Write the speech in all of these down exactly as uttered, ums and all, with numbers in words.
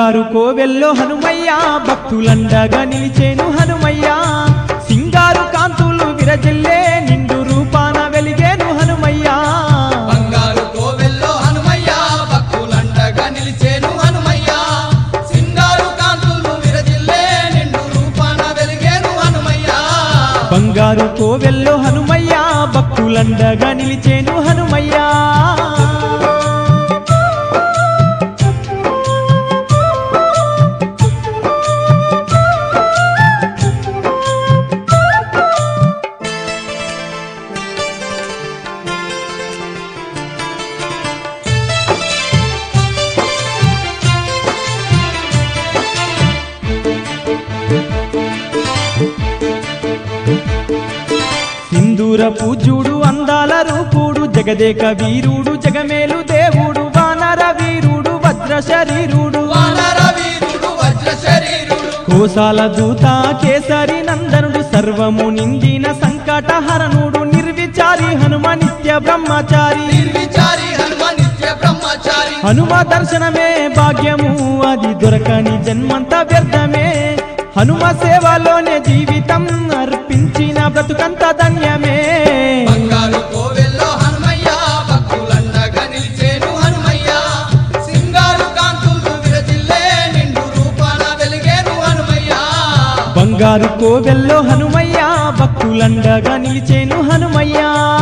బంగారు కోవెల్లో హనుమయ్య భక్తులండగా నిలిచేను హనుమయ్య సింగారు కాంతులు విరజిల్లే నిండు రూపాన వెలిగేను హనుమయ్య బంగారు కోవెల్లో హనుమయ్య భక్తులండగా నిలిచేను హనుమయ్య సింగారు కాంతులు విరజిల్లే నిండు రూపాన వెలిగేను హనుమయ్య బంగారు కోవెల్లో హనుమయ్య భక్తులండగా నిలిచేను హనుమయ్య సింధూర పూజుడు అందాల రూపుడు జగదేక వీరుడు జగమేలు దేవుడు వానర వీరుడు వజ్ర శరీరుడు వానర వీరుడు వజ్ర శరీరుడు కోసాల దూత కేసరి నందనుడు సర్వము నిందిన సంకటహరణుడు నిర్విచారి హనుమ నిత్య బ్రహ్మచారి నిర్విచారి హనుమ నిత్య బ్రహ్మచారి హనుమ దర్శనమే భాగ్యము అది దొరకని జన్మంత వ్యర్థమే హనుమ సేవలోనే జీవితం అర్పించిన బ్రతుకంత ధన్యమే బంగారు కోవెల్లో హనుమయ్య భక్తులండగా నిలిచేను హనుమయ్య సింగారు కాంతులు విరజిల్లే నిండు రూపాన వెలిగేను హనుమయ్య బంగారు కోవెల్లో హనుమయ్య భక్తులండగా నిలిచేను హనుమయ్య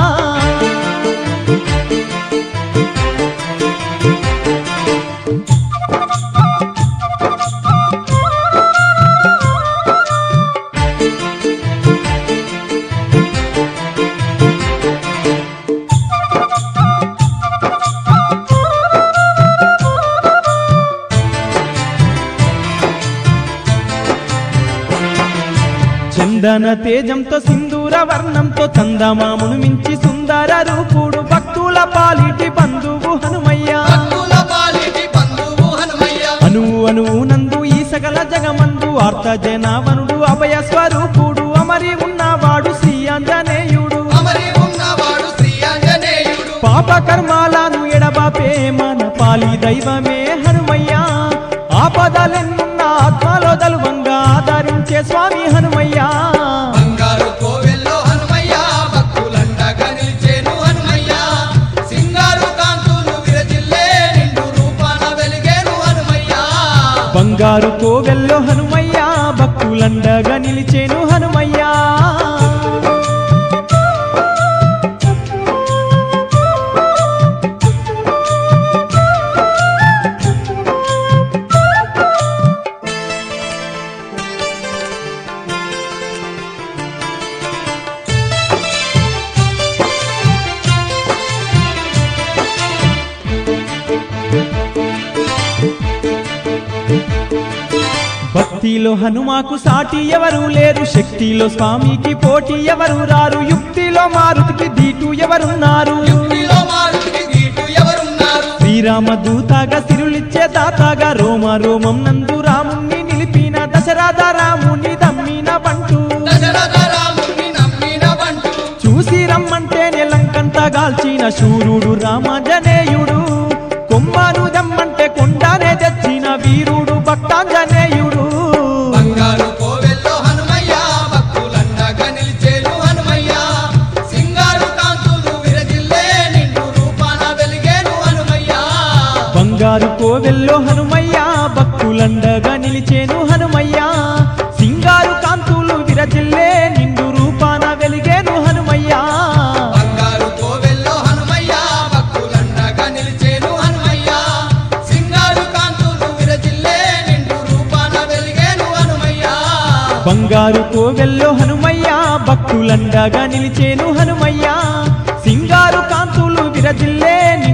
చందన తేజంతో సింధూర వర్ణంతో చందమామును మించి సుందర రూపుడు భక్తుల పాలిటి బంధువు హనుమయ్య భక్తుల పాలిటి బంధువు హనుమయ్య అనువు అనువు నందు ఈ సకల జగమందు ఆర్త జనావనుడు అభయ స్వరూపుడు అమరి ఉన్నవాడు శ్రీ ఆంజనేయుడు అమరి ఉన్నవాడు శ్రీ ఆంజనేయుడు పాప కర్మాలను ఎడబాపే మన పాలి దైవమే హనుమయ్య ఆపదలెన్నున్న ఆత్మలో దలువంగా ఆదరించే స్వామి హనుమయ్య బంగారు కోవెల్లో హనుమయ్య భక్తులండగా నిలిచేను హనుమయ్య సింగారు కాంతులు విరజిల్లే నిండు రూపాన వెలిగేను హనుమయ్య బంగారు కోవెల్లో హనుమయ్య భక్తులండగా నిలిచేను హనుమయ్య భక్తిలో హనుమాకు సాటి ఎవరు లేరు శక్తిలో స్వామికి పోటీ ఎవరు రారు యుక్తిలో మారుతికి దీటు ఎవరున్నారు యుక్తిలో మారుతికి దీటు ఎవరున్నారు శ్రీరామ దూతగా సిరులిచ్చే దాతగా రోమ రోమం నందు రాముణ్ణి నిలిపిన దశరథ రాముని దమ్మిన బంటు దశరథ రాముని నమ్మిన బంటు చూసి రమ్మంటే నెలంకంత గాల్చిన శూరుడు రామాంజనేయుడు కొమ్మను దమ్మంటే కొండనే తెచ్చిన వీరుడు భక్తాంజనేయుడు బంగారు కోవెల్లో హనుమయ్య భక్తులండగా నిలిచేను హనుమయ్య సింగారు కాంతులు విరజిల్లే నిండు రూపాన వెలిగేను హనుమయ్య బంగారు కోవెల్లో హనుమయ్య భక్తులండగా నిలిచేను హనుమయ్య సింగారు కాంతులు విరజిల్లే నిండు రూపాన వెలిగేను హనుమయ్య బంగారు కోవెల్లో హనుమయ్య భక్తులండగా నిలిచేను హనుమయ్య సింగారు కాంతులు విరజిల్లే నిండు రూపాన వెలిగేను హనుమయ్య బంగారు కోవెల్లో హనుమయ్య భక్తులండగా నిలిచేను హనుమయ్య సింగారు కాంతులు విరజిల్లే